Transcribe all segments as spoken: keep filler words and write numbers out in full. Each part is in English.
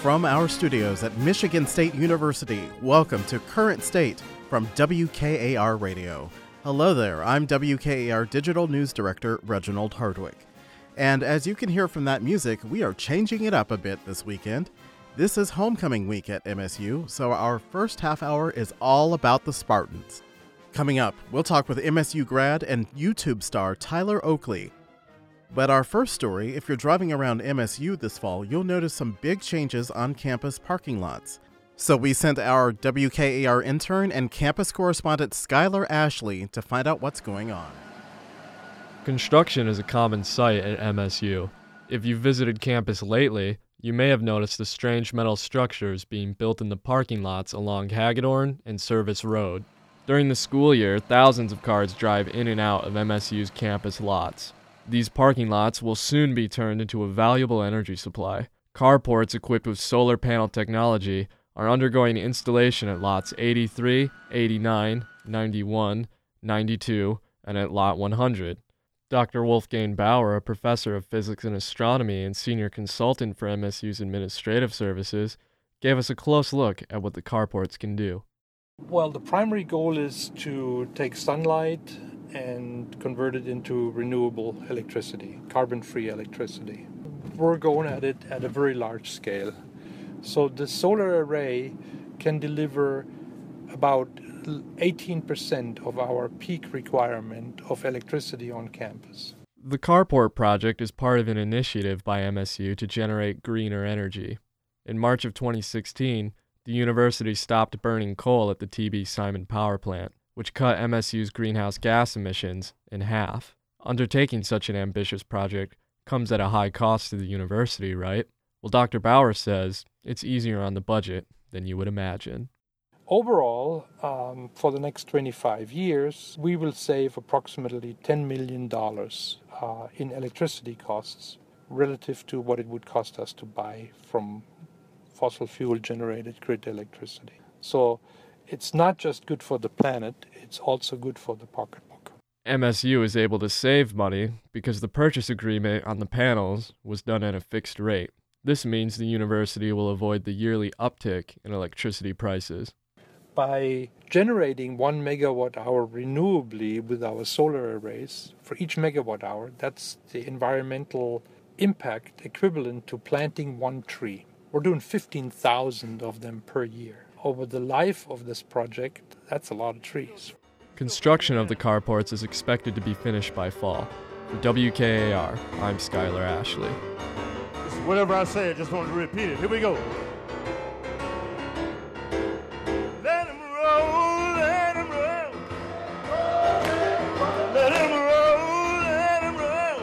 From our studios at Michigan State University, welcome to Current State from W K A R Radio. Hello there, I'm W K A R Digital News Director Reginald Hardwick. And as you can hear from that music, we are changing it up a bit this weekend. This is homecoming week at M S U, so our first half hour is all about the Spartans. Coming up, we'll talk with M S U grad and YouTube star Tyler Oakley. But our first story, if you're driving around M S U this fall, you'll notice some big changes on campus parking lots. So we sent our W K A R intern and campus correspondent Skylar Ashley to find out what's going on. Construction is a common sight at M S U. If you've visited campus lately, you may have noticed the strange metal structures being built in the parking lots along Hagedorn and Service Road. During the school year, thousands of cars drive in and out of M S U's campus lots. These parking lots will soon be turned into a valuable energy supply. Carports equipped with solar panel technology are undergoing installation at lots eighty-three, eighty-nine, ninety-one, ninety-two, and at lot one hundred. Doctor Wolfgang Bauer, a professor of physics and astronomy and senior consultant for M S U's administrative services, gave us a close look at what the carports can do. Well, the primary goal is to take sunlight and convert it into renewable electricity, carbon-free electricity. We're going at it at a very large scale. So the solar array can deliver about eighteen percent of our peak requirement of electricity on campus. The carport project is part of an initiative by M S U to generate greener energy. In March of twenty sixteen, the university stopped burning coal at the T B Simon power plant, which cut M S U's greenhouse gas emissions in half. Undertaking such an ambitious project comes at a high cost to the university, right? Well, Doctor Bauer says it's easier on the budget than you would imagine. Overall, um, for the next twenty-five years, we will save approximately ten million dollars uh, in electricity costs relative to what it would cost us to buy from fossil fuel-generated grid electricity. So it's not just good for the planet, it's also good for the pocketbook. M S U is able to save money because the purchase agreement on the panels was done at a fixed rate. This means the university will avoid the yearly uptick in electricity prices. By generating one megawatt hour renewably with our solar arrays, for each megawatt hour, that's the environmental impact equivalent to planting one tree. We're doing fifteen thousand of them per year. Over the life of this project, that's a lot of trees. Construction of the carports is expected to be finished by fall. For W K A R, I'm Skylar Ashley. Whatever I say, I just wanted to repeat it. Here we go. Let him roll, let him roll. Let him roll, let him roll.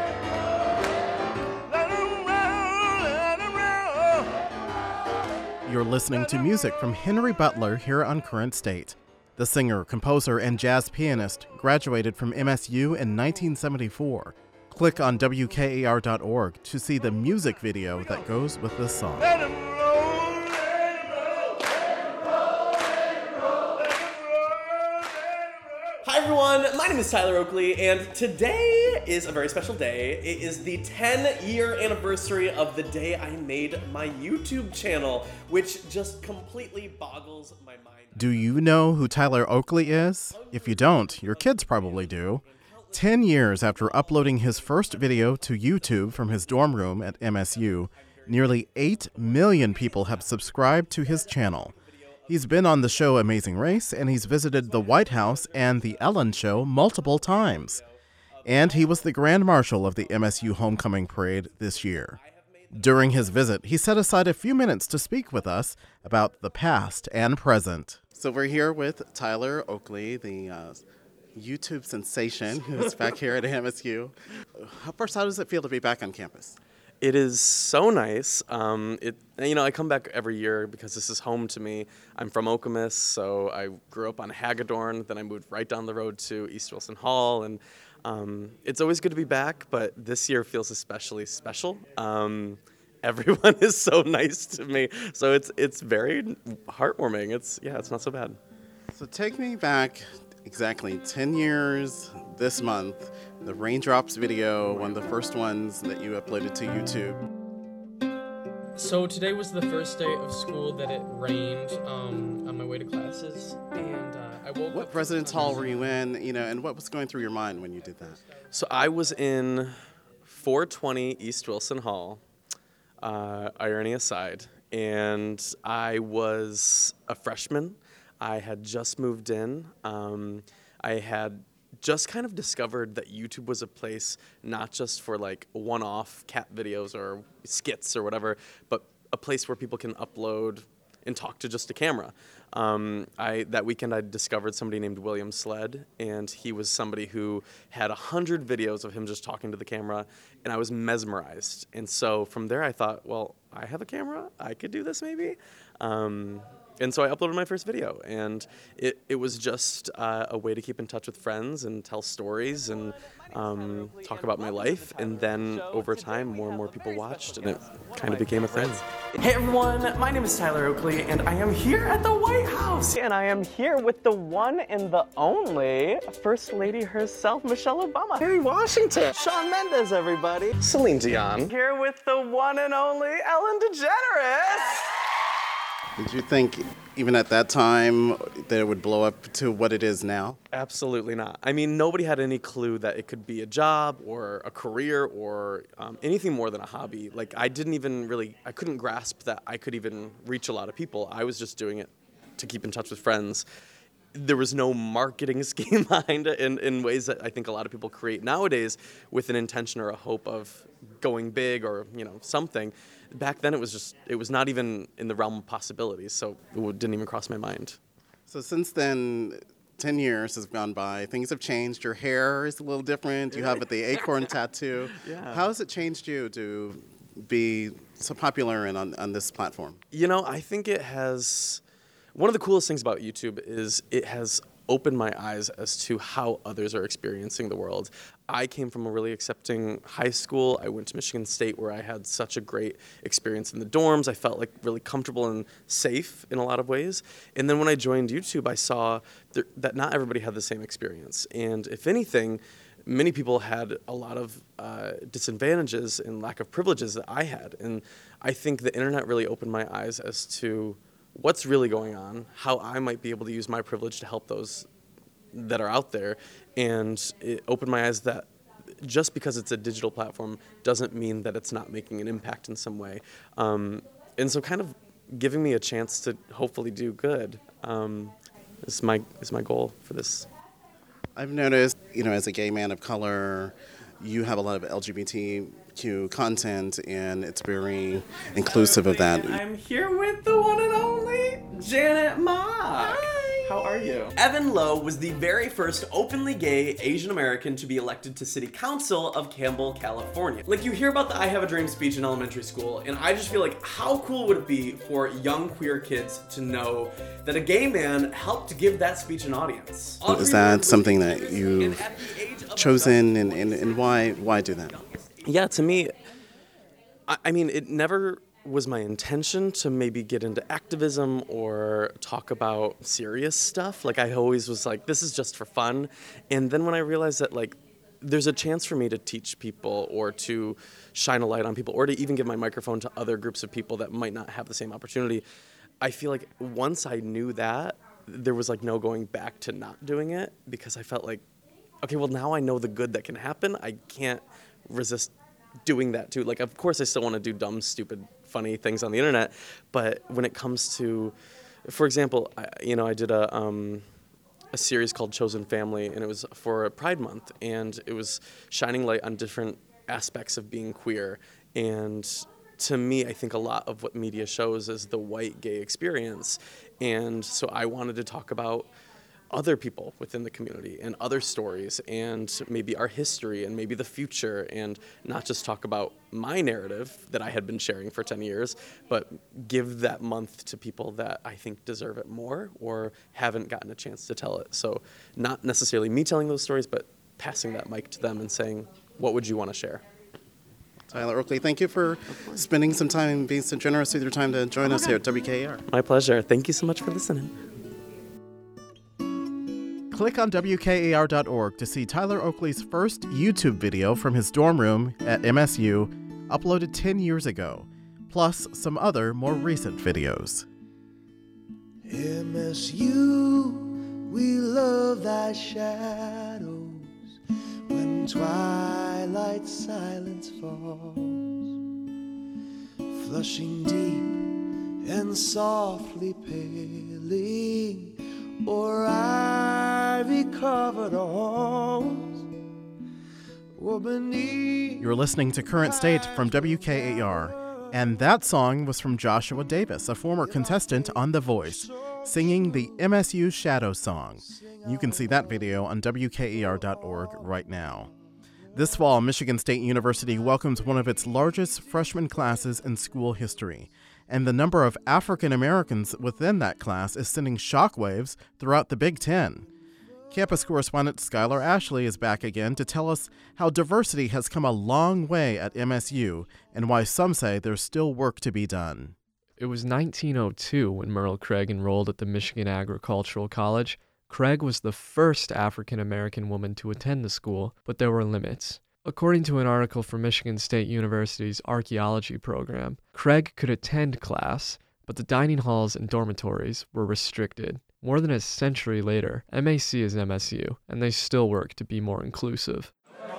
Let him roll, let him roll. You're listening to music from Henry Butler here on Current State. The singer, composer, and jazz pianist graduated from M S U in nineteen seventy-four. Click on W K A R dot org to see the music video that goes with this song. Let him roll, let him roll, let him roll, let him roll, let him roll, let him roll. Hi everyone, my name is Tyler Oakley, and today is a very special day. It is the ten-year anniversary of the day I made my YouTube channel, which just completely boggles my mind. Do you know who Tyler Oakley is? If you don't, your kids probably do. Ten years after uploading his first video to YouTube from his dorm room at M S U, nearly eight million people have subscribed to his channel. He's been on the show Amazing Race, and he's visited the White House and The Ellen Show multiple times. And he was the Grand Marshal of the M S U Homecoming Parade this year. During his visit, he set aside a few minutes to speak with us about the past and present. So we're here with Tyler Oakley, the uh, YouTube sensation who's back here at M S U. First, how does it feel to be back on campus? It is so nice. Um, it, you know, I come back every year because this is home to me. I'm from Okemos, so I grew up on Hagedorn. Then I moved right down the road to East Wilson Hall, and um, it's always good to be back. But this year feels especially special. Um, everyone is so nice to me, so it's it's very heartwarming. It's yeah, it's not so bad. So take me back. Exactly ten years this month. The Raindrops video, one of the first ones that you uploaded to YouTube. So today was the first day of school that it rained um, on my way to classes, and uh, I woke What up. President's Hall were you in, you know, and what was going through your mind when you did that? So I was in four twenty East Wilson Hall, uh, irony aside, and I was a freshman. I had just moved in. Um, I had just kind of discovered that YouTube was a place not just for like one-off cat videos or skits or whatever, but a place where people can upload and talk to just a camera. Um, I that weekend I discovered somebody named William Sled, and he was somebody who had a hundred videos of him just talking to the camera, and I was mesmerized. And so from there I thought, well, I have a camera, I could do this maybe. Um, And so I uploaded my first video, and it, it was just uh, a way to keep in touch with friends and tell stories and um, talk about my life. And then over time, more and more people watched, and it kind of became a thing. Hey everyone, my name is Tyler Oakley, and I am here at the White House. And I am here with the one and the only First Lady herself, Michelle Obama. Harry Washington. Shawn Mendes, everybody. Celine Dion. Here with the one and only Ellen DeGeneres. Did you think, even at that time, that it would blow up to what it is now? Absolutely not. I mean, nobody had any clue that it could be a job or a career or um, anything more than a hobby. Like, I didn't even really, I couldn't grasp that I could even reach a lot of people. I was just doing it to keep in touch with friends. There was no marketing scheme behind it in, in ways that I think a lot of people create nowadays with an intention or a hope of going big or, you know, something. Back then it was just, it was not even in the realm of possibilities, so it didn't even cross my mind. So since then, ten years has gone by. Things have changed. Your hair is a little different. You have the acorn tattoo. Yeah. How has it changed you to be so popular and on, on this platform? You know, I think it has, one of the coolest things about YouTube is it has opened my eyes as to how others are experiencing the world. I came from a really accepting high school. I went to Michigan State where I had such a great experience in the dorms. I felt like really comfortable and safe in a lot of ways. And then when I joined YouTube, I saw th- that not everybody had the same experience. And if anything, many people had a lot of uh, disadvantages and lack of privileges that I had. And I think the internet really opened my eyes as to what's really going on, how I might be able to use my privilege to help those that are out there. And it opened my eyes that just because it's a digital platform doesn't mean that it's not making an impact in some way. Um, and so kind of giving me a chance to hopefully do good um, is my is my goal for this. I've noticed, you know, as a gay man of color, you have a lot of L G B T Q content, and it's very inclusive of that. I'm here with the one and only Janet Mock. How are you? Evan Lowe was the very first openly gay Asian American to be elected to City Council of Campbell, California. Like, you hear about the I Have a Dream speech in elementary school, and I just feel like, how cool would it be for young queer kids to know that a gay man helped give that speech an audience? Is that something that you've chosen, and, and, and why why do that? Yeah, to me, I, I mean, it never was my intention to maybe get into activism or talk about serious stuff. Like, I always was like, this is just for fun. And then when I realized that, like, there's a chance for me to teach people or to shine a light on people or to even give my microphone to other groups of people that might not have the same opportunity, I feel like once I knew that, there was, like, no going back to not doing it, because I felt like, okay, well, now I know the good that can happen. I can't resist doing that too. Like, of course I still want to do dumb, stupid, funny things on the internet, but when it comes to, for example, I, you know, I did a um, a series called Chosen Family, and it was for Pride Month, and it was shining light on different aspects of being queer. And to me, I think a lot of what media shows is the white gay experience, and so I wanted to talk about other people within the community and other stories and maybe our history and maybe the future, and not just talk about my narrative that I had been sharing for ten years, but give that month to people that I think deserve it more or haven't gotten a chance to tell it. So not necessarily me telling those stories, but passing that mic to them and saying, what would you want to share? Tyler Oakley, thank you for spending some time and being so generous with your time to join us here at W K A R. My pleasure. Thank you so much for listening. Click on W K A R dot org to see Tyler Oakley's first YouTube video from his dorm room at M S U, uploaded ten years ago. plus some other more recent videos. M S U, we love thy shadows when twilight silence falls, flushing deep and softly paling o'er ivy-covered halls, or beneath. You're listening to Current State from W K A R, and that song was from Joshua Davis, a former contestant on The Voice, singing the M S U Shadow Song. You can see that video on W K A R dot org right now. This fall, Michigan State University welcomes one of its largest freshman classes in school history, and the number of African Americans within that class is sending shockwaves throughout the Big Ten. Campus correspondent Skylar Ashley is back again to tell us how diversity has come a long way at M S U and why some say there's still work to be done. It was nineteen oh two when Merle Craig enrolled at the Michigan Agricultural College. Craig was the first African-American woman to attend the school, but there were limits. According to an article from Michigan State University's archaeology program, Craig could attend class, but the dining halls and dormitories were restricted. More than a century later, M A C is M S U, and they still work to be more inclusive.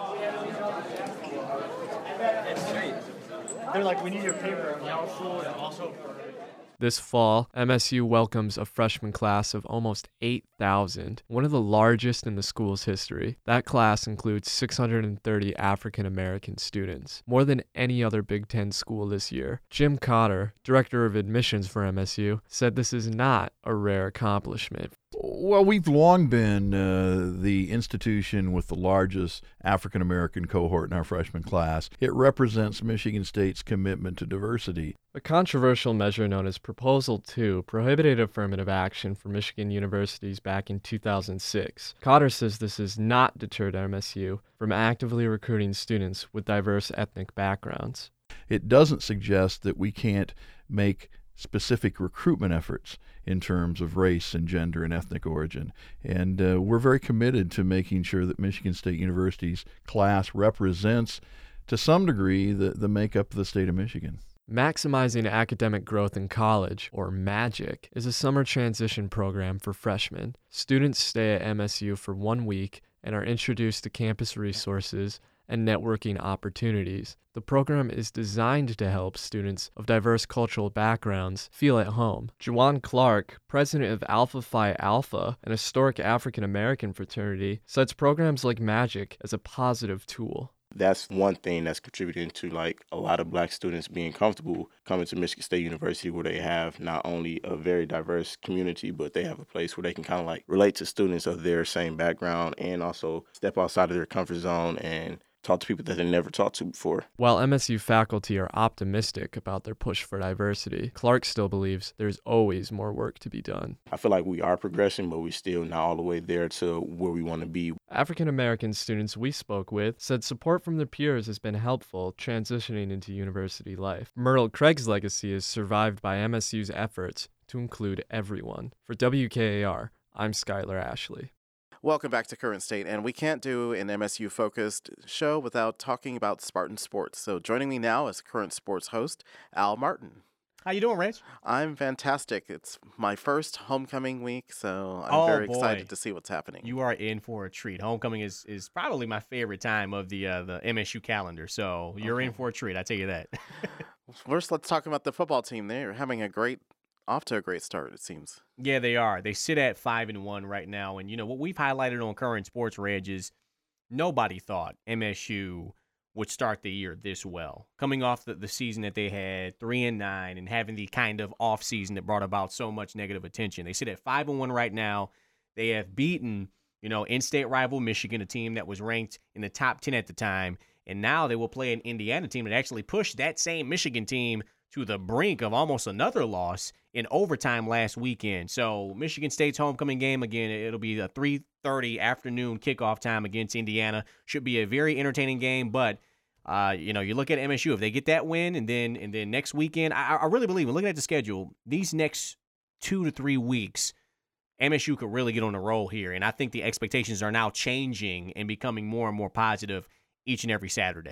They're like, we need your paper and also, and also. This fall, M S U welcomes a freshman class of almost eight thousand, one of the largest in the school's history. That class includes six hundred thirty African American students, more than any other Big Ten school this year. Jim Cotter, director of admissions for M S U, said this is not a rare accomplishment. Well, we've long been uh, the institution with the largest African-American cohort in our freshman class. It represents Michigan State's commitment to diversity. A controversial measure known as Proposal two prohibited affirmative action for Michigan universities back in two thousand six. Cotter says this has not deterred M S U from actively recruiting students with diverse ethnic backgrounds. It doesn't suggest that we can't make specific recruitment efforts in terms of race and gender and ethnic origin. And uh, we're very committed to making sure that Michigan State University's class represents, to some degree, the, the makeup of the state of Michigan. Maximizing Academic Growth in College, or MAGIC, is a summer transition program for freshmen. Students stay at M S U for one week and are introduced to campus resources and networking opportunities. The program is designed to help students of diverse cultural backgrounds feel at home. Juwan Clark, president of Alpha Phi Alpha, an historic African American fraternity, cites programs like MAGIC as a positive tool. That's one thing that's contributing to like a lot of black students being comfortable coming to Michigan State University, where they have not only a very diverse community, but they have a place where they can kind of like relate to students of their same background and also step outside of their comfort zone and talk to people that they never talked to before. While M S U faculty are optimistic about their push for diversity, Clark still believes there's always more work to be done. I feel like we are progressing, but we're still not all the way there to where we want to be. African American students we spoke with said support from their peers has been helpful transitioning into university life. Merle Craig's legacy is survived by M S U's efforts to include everyone. For W K A R, I'm Skylar Ashley. Welcome back to Current State, and we can't do an M S U-focused show without talking about Spartan sports. So joining me now is current sports host, Al Martin. How you doing, Rich? I'm fantastic. It's my first homecoming week, so I'm Oh, very boy. excited to see what's happening. You are in for a treat. Homecoming is, is probably my favorite time of the uh, the M S U calendar, so you're Okay. in for a treat, I tell you that. First, let's talk about the football team. They're having a great, off to a great start, it seems. Yeah, they are. They sit at five and one right now, and you know what we've highlighted on Current Sports, Reg, is nobody thought M S U would start the year this well. Coming off the, the season that they had, three and nine, and having the kind of off season that brought about so much negative attention. They sit at five and one right now. They have beaten, you know, in-state rival Michigan, a team that was ranked in the top ten at the time, and now they will play an Indiana team that actually pushed that same Michigan team to the brink of almost another loss in overtime last weekend. So Michigan State's homecoming game, again, it'll be a three thirty afternoon kickoff time against Indiana. Should be a very entertaining game, but uh, you know, you look at M S U, if they get that win, and then and then next weekend, I, I really believe, looking at the schedule, these next two to three weeks, M S U could really get on a roll here. And I think the expectations are now changing and becoming more and more positive each and every Saturday.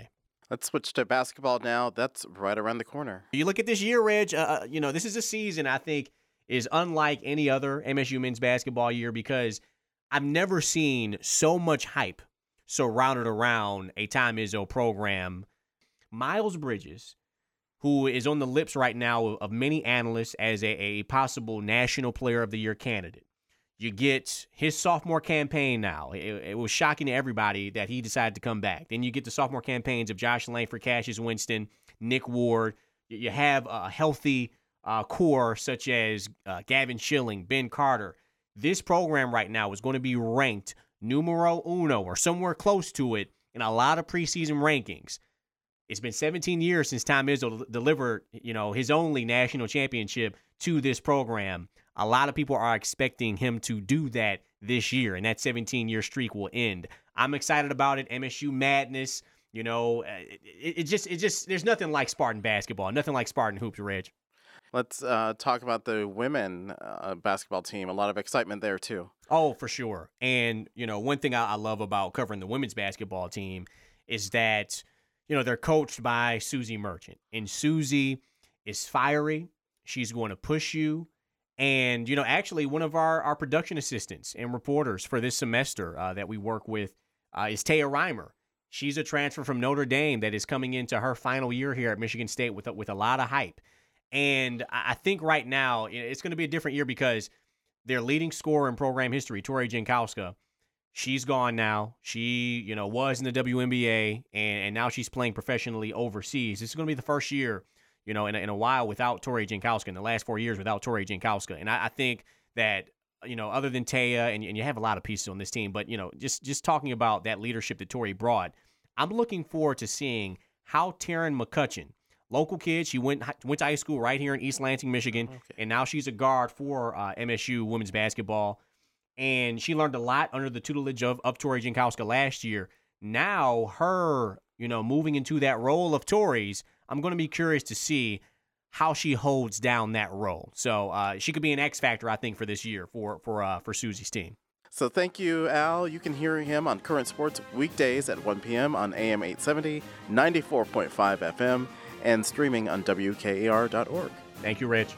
Let's switch to basketball now. That's right around the corner. You look at this year, Reg, uh, you know, this is a season I think is unlike any other M S U men's basketball year because I've never seen so much hype surrounded around a Tom Izzo program. Miles Bridges, who is on the lips right now of many analysts as a, a possible National Player of the Year candidate. You get his sophomore campaign now. It, it was shocking to everybody that he decided to come back. Then you get the sophomore campaigns of Josh Langford, Cassius Winston, Nick Ward. You have a healthy uh, core such as uh, Gavin Schilling, Ben Carter. This program right now is going to be ranked numero uno or somewhere close to it in a lot of preseason rankings. It's been seventeen years since Tom Izzo delivered, you know, his only national championship to this program. A lot of people are expecting him to do that this year, and that seventeen-year streak will end. I'm excited about it. M S U madness, you know, it, it just, it just, there's nothing like Spartan basketball, nothing like Spartan hoops, Reg. Let's uh, talk about the women uh, basketball team. A lot of excitement there, too. Oh, for sure. And, you know, one thing I, I love about covering the women's basketball team is that, you know, they're coached by Susie Merchant. And Susie is fiery. She's going to push you. And, you know, actually one of our, our production assistants and reporters for this semester uh, that we work with uh, is Taya Reimer. She's a transfer from Notre Dame that is coming into her final year here at Michigan State with a, with a lot of hype. And I think right now it's going to be a different year because their leading scorer in program history, Tori Jankowska, she's gone now. She, you know, was in the W N B A, and, and now she's playing professionally overseas. This is going to be the first year, you know, in a, in a while without Tori Jankowska, in the last four years without Tori Jankowska. And I, I think that, you know, other than Taya, and, and you have a lot of pieces on this team, but, you know, just, just talking about that leadership that Tori brought, I'm looking forward to seeing how Taryn McCutcheon, local kid, she went went to high school right here in East Lansing, Michigan, okay. And now she's a guard for uh, M S U women's basketball. And she learned a lot under the tutelage of, of Tori Jankowska last year. Now her, you know, moving into that role of Tori's, I'm going to be curious to see how she holds down that role. So uh, she could be an X factor, I think, for this year for for uh, for Susie's team. So thank you, Al. You can hear him on Current Sports weekdays at one p.m. on A M eight seventy, ninety-four point five F M, and streaming on W K A R dot org. Thank you, Rich.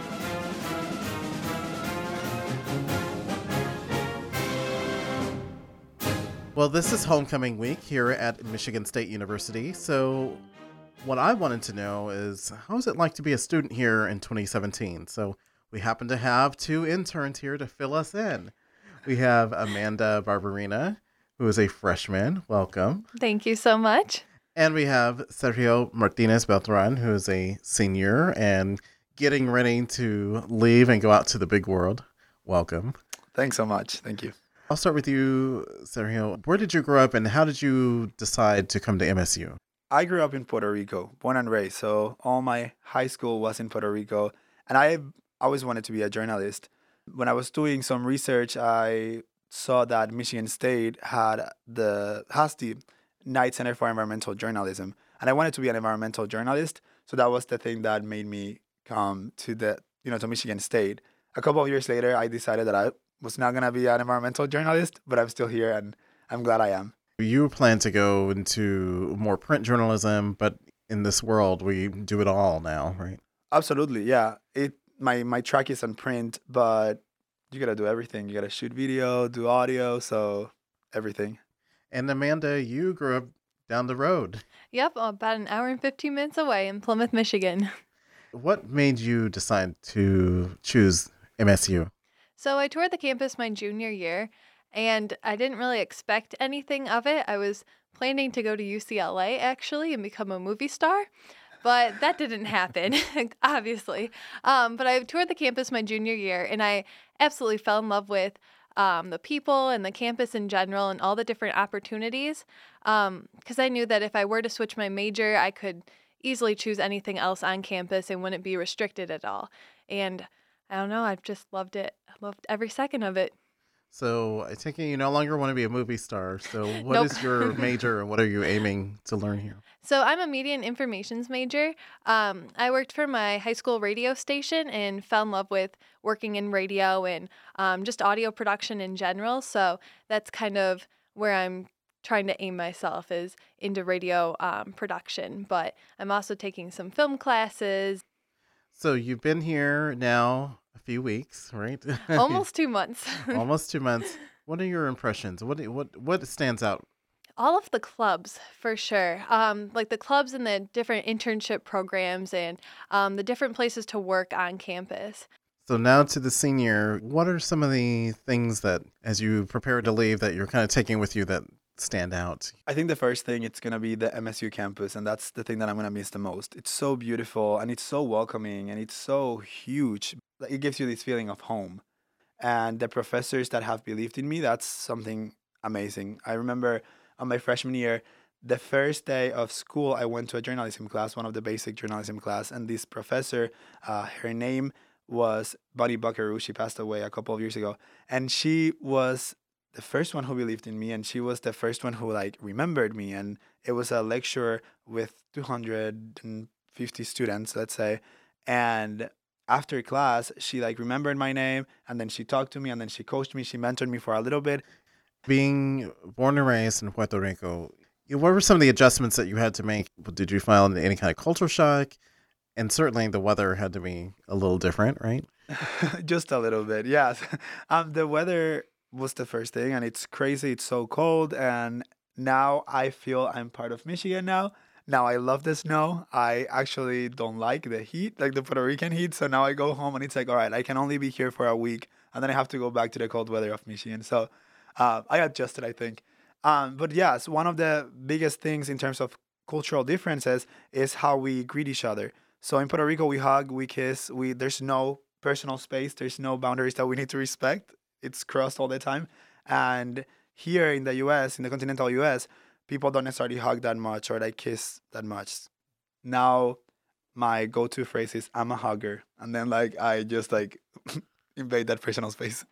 Well, this is homecoming week here at Michigan State University. So what I wanted to know is, how is it like to be a student here in twenty seventeen? So we happen to have two interns here to fill us in. We have Amanda Barberina, who is a freshman. Welcome. Thank you so much. And we have Sergio Martinez Beltran, who is a senior and getting ready to leave and go out to the big world. Welcome. Thanks so much. Thank you. I'll start with you, Sergio. Where did you grow up and how did you decide to come to M S U? I grew up in Puerto Rico, born and raised. So all my high school was in Puerto Rico. And I always wanted to be a journalist. When I was doing some research, I saw that Michigan State had the has the Knight Center for Environmental Journalism, and I wanted to be an environmental journalist. So that was the thing that made me come to the you know to Michigan State. A couple of years later, I decided that I was not gonna be an environmental journalist, but I'm still here, and I'm glad I am. You plan to go into more print journalism, but in this world, we do it all now, right? Absolutely, yeah. It. My, my track is on print, but you got to do everything. You got to shoot video, do audio, so everything. And Amanda, you grew up down the road. Yep, about an hour and fifteen minutes away in Plymouth, Michigan. What made you decide to choose M S U? So I toured the campus my junior year, and I didn't really expect anything of it. I was planning to go to U C L A, actually, and become a movie star. But that didn't happen, obviously. Um, but I toured the campus my junior year, and I absolutely fell in love with um, the people and the campus in general and all the different opportunities. Because um, I knew that if I were to switch my major, I could easily choose anything else on campus and wouldn't be restricted at all. And I don't know, I've just loved it. I loved every second of it. So I take it you no longer want to be a movie star. So what Nope. is your major and what are you aiming to learn here? So I'm a media and informations major. Um, I worked for my high school radio station and fell in love with working in radio and um, just audio production in general. So that's kind of where I'm trying to aim myself is into radio um, production, but I'm also taking some film classes. So you've been here now a few weeks, right? Almost two months. Almost two months. What are your impressions? What what what stands out? All of the clubs, for sure. Um, like the clubs and the different internship programs and um, the different places to work on campus. So now to the senior, what are some of the things that, as you prepare to leave, that you're kind of taking with you that stand out? I think the first thing, it's going to be the M S U campus, and that's the thing that I'm going to miss the most. It's so beautiful, and it's so welcoming, and it's so huge. It gives you this feeling of home. And the professors that have believed in me, that's something amazing. I remember on my freshman year, the first day of school, I went to a journalism class, one of the basic journalism class, and this professor, uh, her name was Bunny Buckaroo. She passed away a couple of years ago, and she was the first one who believed in me, and she was the first one who like remembered me. And it was a lecture with two hundred fifty students, let's say, and after class, she like remembered my name, and then she talked to me, and then she coached me, she mentored me for a little bit. Being born and raised in Puerto Rico, what were some of the adjustments that you had to make? Did you feel any kind of culture shock? And certainly the weather had to be a little different, right? Just a little bit, yes. Um, the weather was the first thing, and it's crazy. It's so cold, and now I feel I'm part of Michigan now. Now I love the snow. I actually don't like the heat, like the Puerto Rican heat. So now I go home, and it's like, all right, I can only be here for a week, and then I have to go back to the cold weather of Michigan. So uh, I adjusted, I think. Um, but yes, one of the biggest things in terms of cultural differences is how we greet each other. So in Puerto Rico, we hug, we kiss, we there's no personal space, there's no boundaries that we need to respect. It's crossed all the time. And here in the U S, in the continental U S, people don't necessarily hug that much or like kiss that much. Now, my go-to phrase is, I'm a hugger. And then like I just like invade that personal space.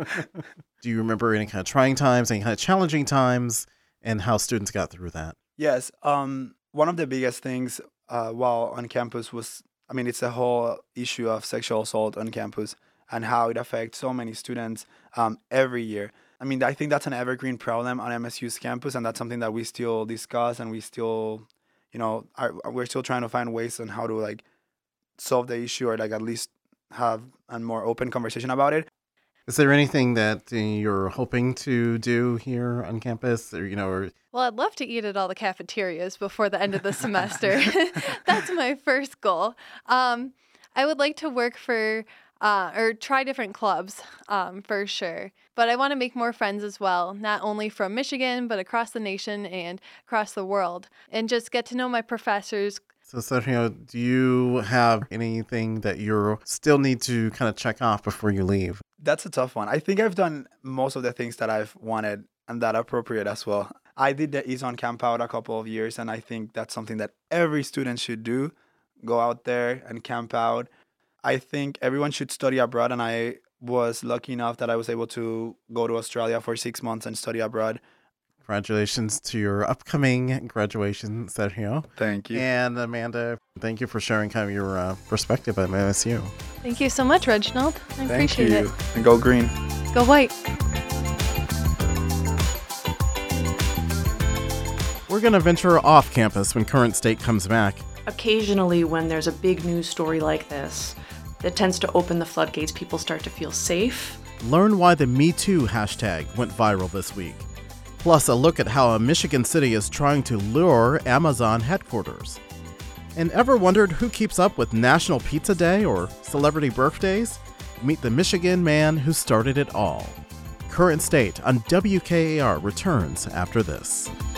Do you remember any kind of trying times, any kind of challenging times, and how students got through that? Yes. Um, one of the biggest things Uh, while on campus was, I mean, it's a whole issue of sexual assault on campus and how it affects so many students um, every year. I mean, I think that's an evergreen problem on M S U's campus, and that's something that we still discuss, and we still, you know, are, we're still trying to find ways on how to like solve the issue or like at least have a more open conversation about it. Is there anything that uh, you're hoping to do here on campus, or you know, or Well, I'd love to eat at all the cafeterias before the end of the semester. That's my first goal. Um, I would like to work for uh, or try different clubs um, for sure. But I want to make more friends as well, not only from Michigan, but across the nation and across the world, and just get to know my professors. So, Sergio, do you have anything that you still need to kind of check off before you leave? That's a tough one. I think I've done most of the things that I've wanted, and that are appropriate as well. I did the Ease On Camp Out a couple of years, and I think that's something that every student should do. Go out there and camp out. I think everyone should study abroad, and I was lucky enough that I was able to go to Australia for six months and study abroad. Congratulations to your upcoming graduation, Sergio. Thank you. And Amanda, thank you for sharing kind of your uh, perspective at M S U. Thank you so much, Reginald. I Thank appreciate you. it. And go green. Go white. We're going to venture off campus when Current State comes back. Occasionally, when there's a big news story like this, that tends to open the floodgates, people start to feel safe. Learn why the Me Too hashtag went viral this week. Plus, a look at how a Michigan city is trying to lure Amazon headquarters. And ever wondered who keeps up with National Pizza Day or celebrity birthdays? Meet the Michigan man who started it all. Current State on W K A R returns after this.